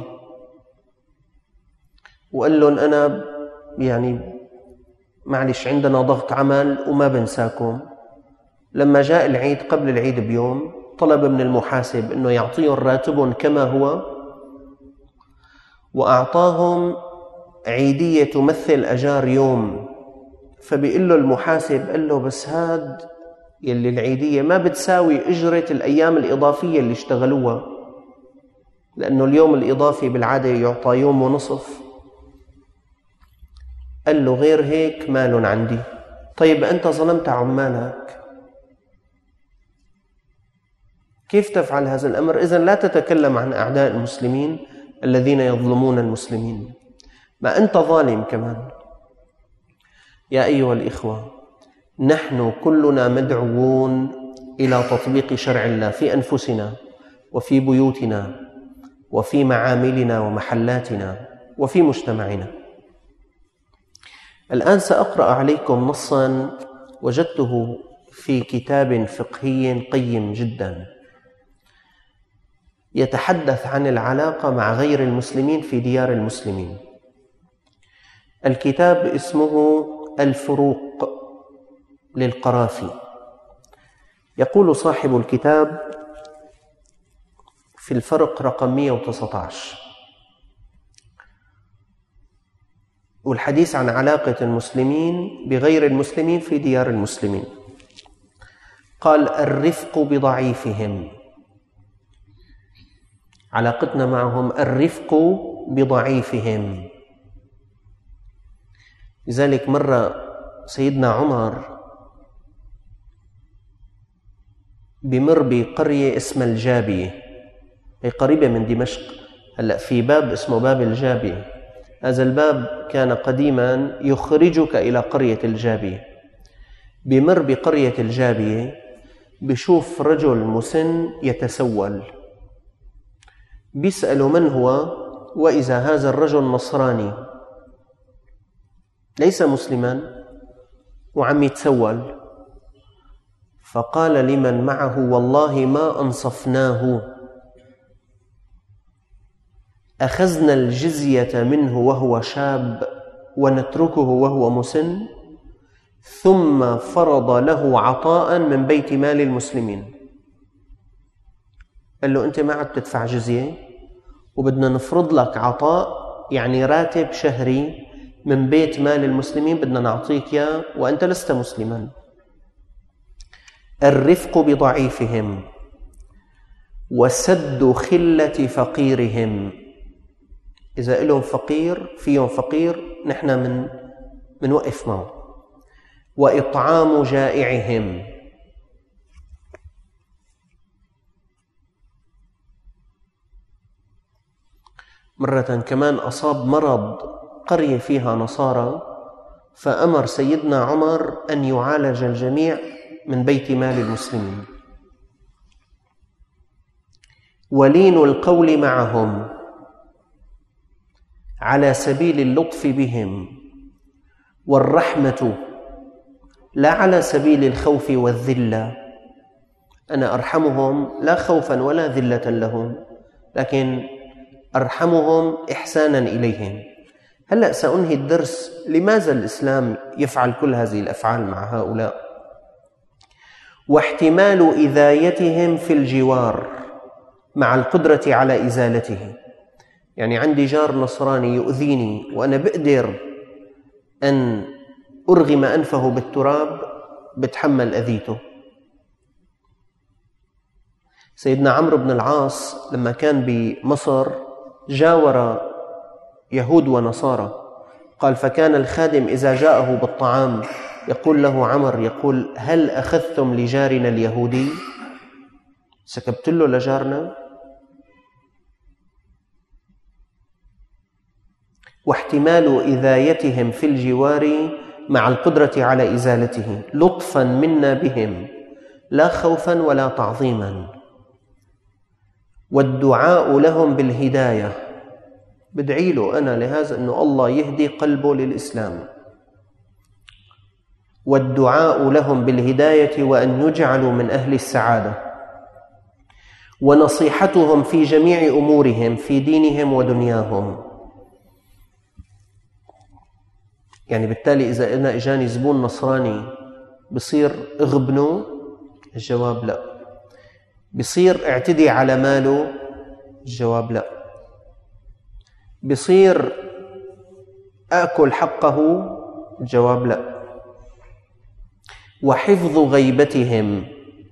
وقال لهم أنا يعني معلش عندنا ضغط عمل وما بنساكم. لما جاء العيد قبل العيد بيوم طلب من المحاسب أنه يعطيهم راتبهم كما هو، وأعطاهم عيدية تمثل أجار يوم. فبيقول له المحاسب، قال له بس هاد يلي العيدية ما بتساوي أجرة الأيام الإضافية اللي اشتغلوها، لأنه اليوم الإضافي بالعادة يعطى يوم ونصف. قال له غير هيك مال عندي. طيب أنت ظلمت عمالك، كيف تفعل هذا الأمر؟ إذن لا تتكلم عن أعداء المسلمين الذين يظلمون المسلمين، ما أنت ظالم كمان. يا أيها الإخوة، نحن كلنا مدعوون إلى تطبيق شرع الله في أنفسنا وفي بيوتنا وفي معاملنا ومحلاتنا وفي مجتمعنا. الآن سأقرأ عليكم نصاً وجدته في كتاب فقهي قيم جداً يتحدث عن العلاقة مع غير المسلمين في ديار المسلمين. الكتاب اسمه الفروق للقرافي. يقول صاحب الكتاب في الفرق رقم مئة وتسعة عشر، والحديث عن علاقة المسلمين بغير المسلمين في ديار المسلمين. قال الرفق بضعيفهم، علاقتنا معهم الرفق بضعيفهم. لذلك مرة سيدنا عمر بمر بقرية اسمها الجابية، هي قريبة من دمشق. هلأ في باب اسمه باب الجابية، هذا الباب كان قديما يخرجك إلى قرية الجابية. بمر بقرية الجابية بشوف رجل مسن يتسول، بيسأل من هو، وإذا هذا الرجل نصراني ليس مسلما وعم يتسول. فقال لمن معه والله ما أنصفناه، أخذنا الجزية منه وهو شاب ونتركه وهو مسن، ثم فرض له عطاء من بيت مال المسلمين. قال له أنت ما عاد تدفع جزية وبدنا نفرض لك عطاء، يعني راتب شهري من بيت مال المسلمين بدنا نعطيك إياه وأنت لست مسلما. الرفق بضعيفهم وسد خلة فقيرهم. إذا لهم فقير فيهم فقير نحن من منوقف معه. وإطعام جائعهم، مرة كمان أصاب مرض قرية فيها نصارى، فأمر سيدنا عمر أن يعالج الجميع من بيت مال المسلمين. ولين القول معهم على سبيل اللطف بهم والرحمة، لا على سبيل الخوف والذلة. أنا أرحمهم لا خوفا ولا ذلة لهم، لكن أرحمهم إحسانا إليهم. هلأ سأنهي الدرس لماذا الإسلام يفعل كل هذه الأفعال مع هؤلاء. واحتمال إذايتهم في الجوار مع القدرة على إزالته. يعني عندي جار نصراني يؤذيني وأنا بقدر أن أرغم أنفه بالتراب، بتحمل أذيته. سيدنا عمرو بن العاص لما كان بمصر جاور يهود ونصارى، قال: فكان الخادم إذا جاءه بالطعام يقول له عمر، يقول: هل أخذتم لجارنا اليهودي؟ سكبت له لجارنا؟ واحتمال إذايتهم في الجوار مع القدرة على إزالته لطفا منا بهم لا خوفا ولا تعظيما. والدعاء لهم بالهداية، بدعي له أنا لهذا أنه الله يهدي قلبه للإسلام. والدعاء لهم بالهداية وأن يجعلوا من أهل السعادة. ونصيحتهم في جميع أمورهم في دينهم ودنياهم. يعني بالتالي إذا أنا إجاني زبون نصراني بصير اغبنه؟ الجواب لا. بصير اعتدي على ماله؟ الجواب لا. بصير آكل حقه؟ الجواب لا. وحفظ غيبتهم.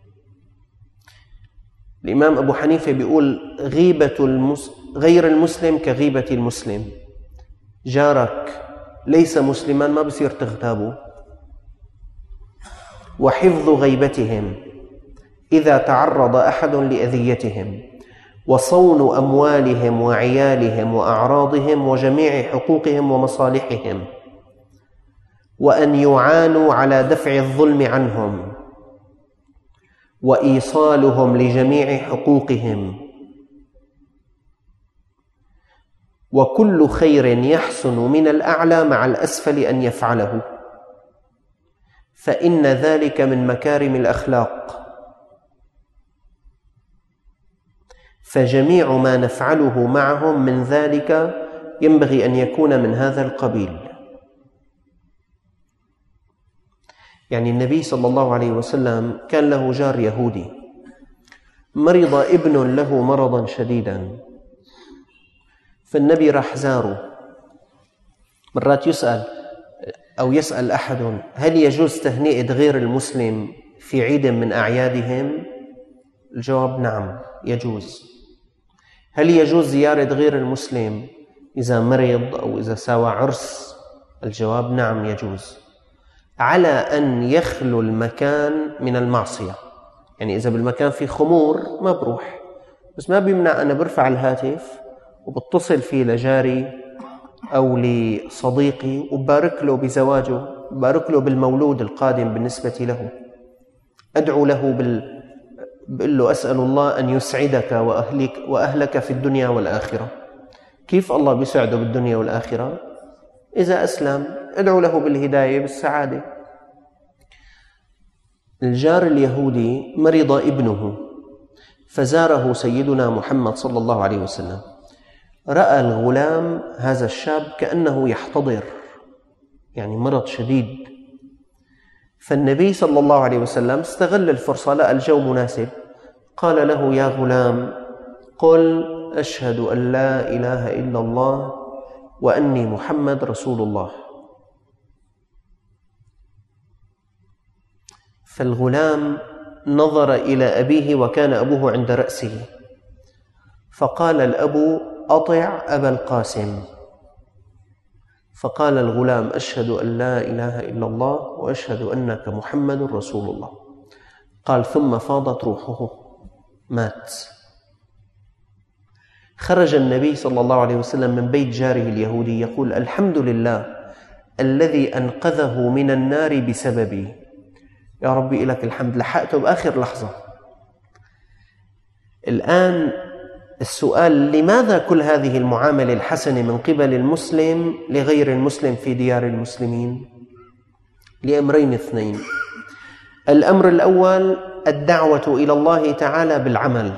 الإمام أبو حنيفة بيقول: غيبة المس... غير المسلم كغيبة المسلم. جارك ليس مسلما ما بصير تغتابه. وحفظ غيبتهم إذا تعرض أحد لأذيتهم. وصون أموالهم وعيالهم وأعراضهم وجميع حقوقهم ومصالحهم. وأن يعانوا على دفع الظلم عنهم. وإيصالهم لجميع حقوقهم. وكل خير يحسن من الأعلى مع الأسفل أن يفعله، فإن ذلك من مكارم الأخلاق. فجميع ما نفعله معهم من ذلك ينبغي أن يكون من هذا القبيل. يعني النبي صلى الله عليه وسلم كان له جار يهودي، مرض ابن له مرضا شديدا، فالنبي راح زاره. مرات يسأل أو يسأل أحد: هل يجوز تهنئة غير المسلم في عيد من أعيادهم؟ الجواب: نعم يجوز. هل يجوز زيارة غير المسلم إذا مرض أو إذا ساوى عرس؟ الجواب: نعم يجوز، على أن يخلو المكان من المعصية. يعني إذا بالمكان في خمور ما بروح، بس ما بيمنع أنا برفع الهاتف وبتصل فيه لجاري أو لصديقي وبارك له بزواجه، بارك له بالمولود القادم بالنسبة له، أدعو له بال... بقول له: أسأل الله أن يسعدك وأهلك, وأهلك في الدنيا والآخرة. كيف الله بيسعده بالدنيا والآخرة؟ إذا أسلم أدعو له بالهداية بالسعادة. الجار اليهودي مرض ابنه فزاره سيدنا محمد صلى الله عليه وسلم. رأى الغلام هذا الشاب كأنه يحتضر، يعني مرض شديد، فالنبي صلى الله عليه وسلم استغل الفرصة، لقى الجو مناسب، قال له: يا غلام قل أشهد أن لا إله إلا الله وأني محمد رسول الله. فالغلام نظر إلى أبيه وكان أبوه عند رأسه، فقال الأب: أطع أبا القاسم. فقال الغلام: أشهد أن لا إله إلا الله وأشهد أنك محمد رسول الله. قال: ثم فاضت روحه، مات. خرج النبي صلى الله عليه وسلم من بيت جاره اليهودي يقول: الحمد لله الذي أنقذه من النار بسببي. يا ربي لك الحمد، لحقته بآخر لحظة. الآن السؤال: لماذا كل هذه المعاملة الحسنة من قبل المسلم لغير المسلم في ديار المسلمين؟ لأمرين اثنين. الأمر الأول الدعوة إلى الله تعالى بالعمل.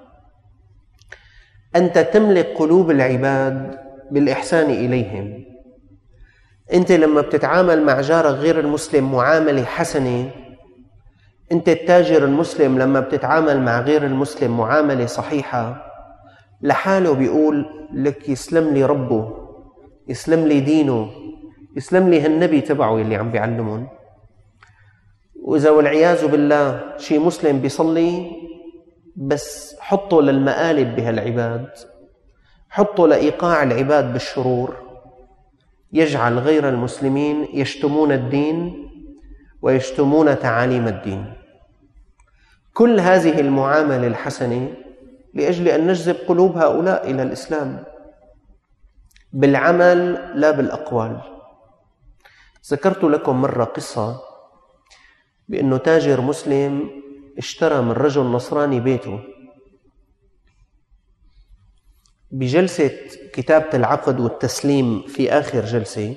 أنت تملك قلوب العباد بالإحسان إليهم. أنت لما بتتعامل مع جارك غير المسلم معاملة حسنة، أنت التاجر المسلم لما بتتعامل مع غير المسلم معاملة صحيحة، لحاله بيقول لك يسلم لي ربه، يسلم لي دينه، يسلم لي هالنبي تبعه اللي عم بيعلمون. وإذا والعياذ بالله شي مسلم بيصلي، بس حطه للمقالب بهالعباد، حطه لإيقاع العباد بالشرور، يجعل غير المسلمين يشتمون الدين ويشتمون تعاليم الدين. كل هذه المعاملة الحسنة لأجل أن نجذب قلوب هؤلاء إلى الإسلام بالعمل لا بالأقوال. ذكرت لكم مرة قصة بأنه تاجر مسلم اشترى من رجل نصراني بيته. بجلسة كتابة العقد والتسليم في آخر جلسة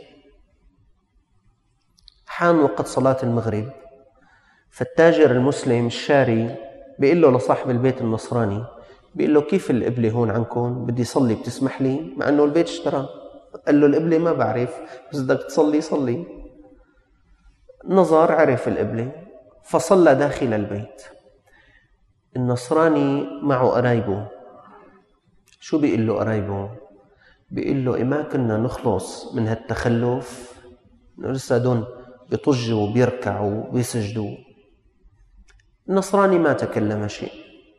حان وقت صلاة المغرب، فالتاجر المسلم الشاري بيقول له لصاحب البيت النصراني، بيقول له: كيف القبلة هون عنكم؟ بدي صلي، بتسمح لي؟ مع أنه البيت اشترى. قال له: القبلة ما بعرف، بس بدك تصلي صلي. نظر عرف القبلة فصلى داخل البيت. النصراني معه قرايبه. شو بيقول له قرايبه؟ بيقول له: إما كنا نخلص من هالتخلف، لسه دون بيطجوا وبيركعوا وبيسجدوا. النصراني ما تكلم شيء.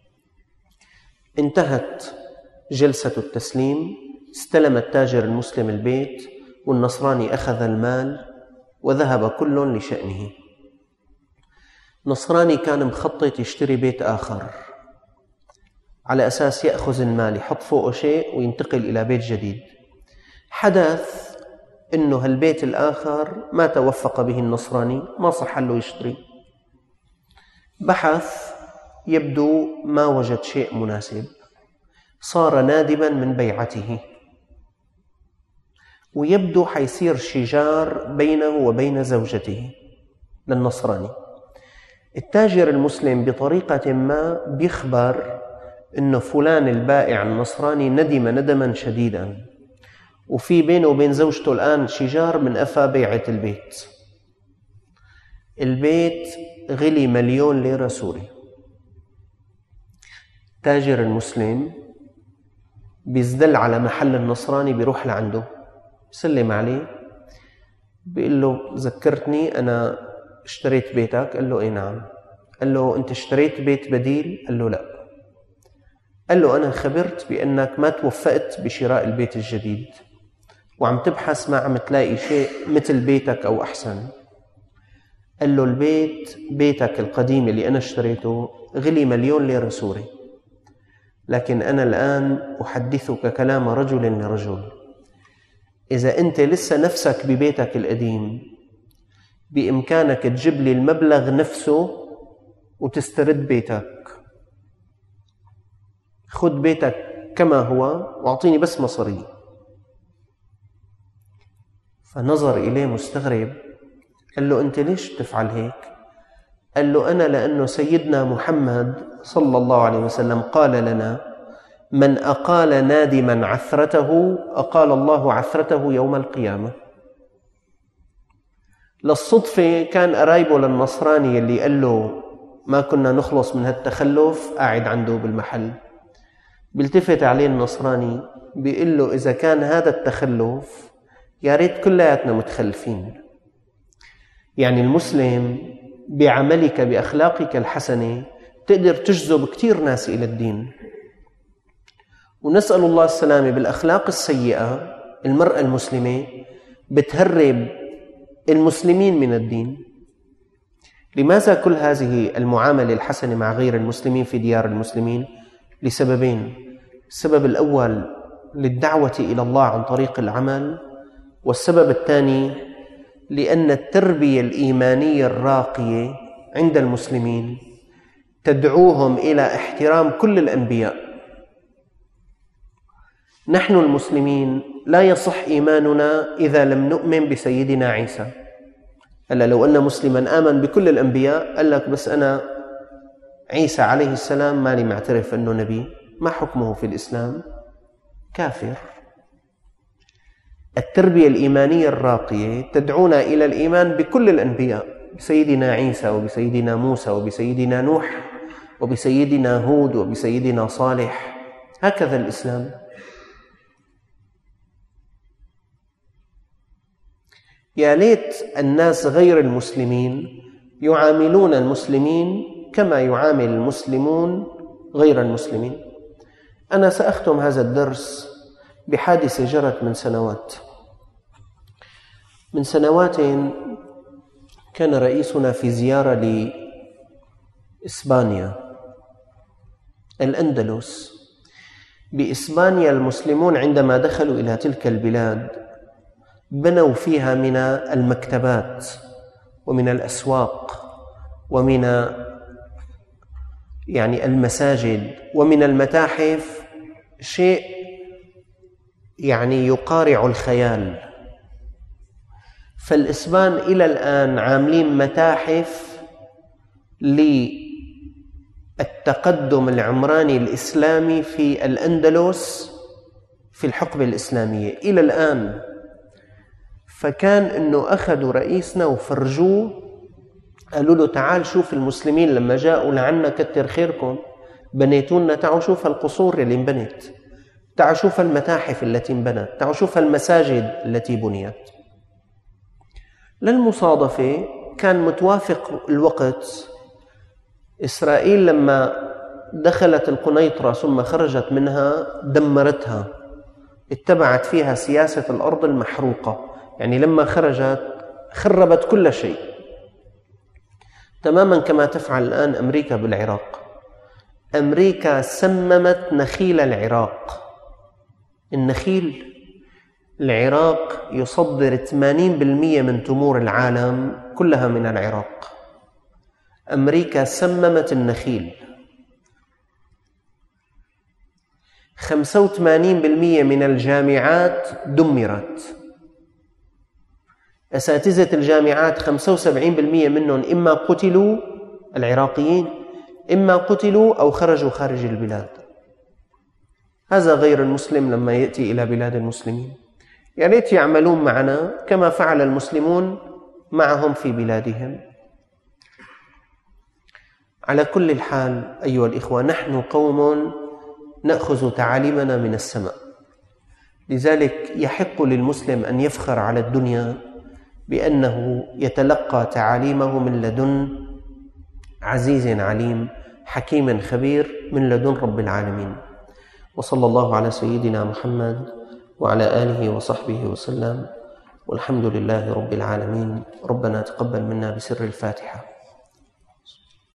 انتهت جلسة التسليم، استلم التاجر المسلم البيت، والنصراني أخذ المال وذهب كل لشأنه. النصراني كان مخطط يشتري بيت آخر على أساس يأخذ المال يحط فوقه شيء وينتقل إلى بيت جديد. حدث إنه هالبيت الآخر ما توفق به النصراني، ما صح له يشتري. بحث، يبدو ما وجد شيء مناسب، صار نادما من بيعته، ويبدو حيصير شجار بينه وبين زوجته للنصراني. التاجر المسلم بطريقة ما بيخبر إنه فلان البائع النصراني ندم ندما شديدا، وفي بينه وبين زوجته الآن شجار من أفا بيعة البيت. البيت غلي مليون ليرة سوري. التاجر المسلم بيزدل على محل النصراني، بيروح لعنده بسلم عليه، بيقول له: ذكرتني أنا اشتريت بيتك؟ قال له: إيه نعم. قال له: أنت اشتريت بيت بديل؟ قال له: لا. قال له: أنا خبرت بأنك ما توفقت بشراء البيت الجديد وعم تبحث ما عم تلاقي شيء مثل بيتك أو أحسن. قال له: البيت بيتك القديم اللي أنا اشتريته غلي مليون ليرة سوري، لكن أنا الآن أحدثك كلام رجل لرجل. إذا أنت لسه نفسك ببيتك القديم، بإمكانك تجيب لي المبلغ نفسه وتسترد بيتك. خذ بيتك كما هو واعطيني بس مصاري. فنظر إليه مستغرب، قال له: أنت ليش بتفعل هيك؟ قال له: أنا لأنه سيدنا محمد صلى الله عليه وسلم قال لنا: من أقال نادما عثرته أقال الله عثرته يوم القيامة. للصدفة كان قرايبه للنصراني اللي قال له ما كنا نخلص من هالتخلف قاعد عنده بالمحل. بيلتفت عليه النصراني بيقول له: إذا كان هذا التخلف يا ريت كلياتنا متخلفين. يعني المسلم بعملك بأخلاقك الحسنة تقدر تجذب كتير ناس إلى الدين. ونسأل الله السلامة، بالأخلاق السيئة المرأة المسلمة بتهرب المسلمين من الدين. لماذا كل هذه المعاملة الحسنة مع غير المسلمين في ديار المسلمين؟ لسببين: السبب الأول للدعوة إلى الله عن طريق العمل، والسبب الثاني لأن التربية الإيمانية الراقية عند المسلمين تدعوهم إلى احترام كل الأنبياء. نحن المسلمين لا يصح إيماننا إذا لم نؤمن بسيدنا عيسى. هلا لو أن مسلما آمن بكل الأنبياء قال لك بس أنا عيسى عليه السلام ماني معترف أنه نبي، ما حكمه في الإسلام؟ كافر. التربية الإيمانية الراقية تدعونا إلى الإيمان بكل الأنبياء، بسيدنا عيسى وبسيدنا موسى وبسيدنا نوح وبسيدنا هود وبسيدنا صالح. هكذا الإسلام. يا ليت الناس غير المسلمين يعاملون المسلمين كما يعامل المسلمون غير المسلمين. أنا سأختم هذا الدرس بحادثة جرت من سنوات. من سنوات كان رئيسنا في زيارة لإسبانيا الأندلس. بإسبانيا المسلمون عندما دخلوا إلى تلك البلاد بنوا فيها من المكتبات ومن الأسواق ومن يعني المساجد ومن المتاحف شيء يعني يقارع الخيال. فالإسبان إلى الآن عاملين متاحف للتقدم العمراني الإسلامي في الأندلس في الحقبة الإسلامية إلى الآن. فكان إنه أخذوا رئيسنا وفرجوه، قالوا له تعال شوف المسلمين لما جاءوا لعنا كتر خيركم بنيتونا، تعالوا شوف القصور اللي انبنت، تعالوا شوف المتاحف التي انبنت، تعالوا شوف المساجد التي بنيت. للمصادفة كان متوافق الوقت، إسرائيل لما دخلت القنيطرة ثم خرجت منها دمرتها، اتبعت فيها سياسة الأرض المحروقة، يعني لما خرجت خربت كل شيء، تماما كما تفعل الآن أمريكا بالعراق. أمريكا سممت نخيل العراق. النخيل العراق يصدر ثمانين بالمئة من تمور العالم كلها من العراق. أمريكا سممت النخيل. خمسة وثمانين بالمئة من الجامعات دمرت. أساتذة الجامعات خمسة وسبعين بالمئة منهم إما قتلوا العراقيين إما قتلوا أو خرجوا خارج البلاد. هذا غير المسلم لما يأتي إلى بلاد المسلمين. يا ريت يعملون معنا كما فعل المسلمون معهم في بلادهم. على كل الحال أيها الإخوة، نحن قوم نأخذ تعاليمنا من السماء، لذلك يحق للمسلم أن يفخر على الدنيا بأنه يتلقى تعاليمه من لدن عزيز عليم حكيم خبير من لدن رب العالمين. وصلى الله على سيدنا محمد وعلى آله وصحبه وسلم، والحمد لله رب العالمين. ربنا تقبل منا بسر الفاتحة.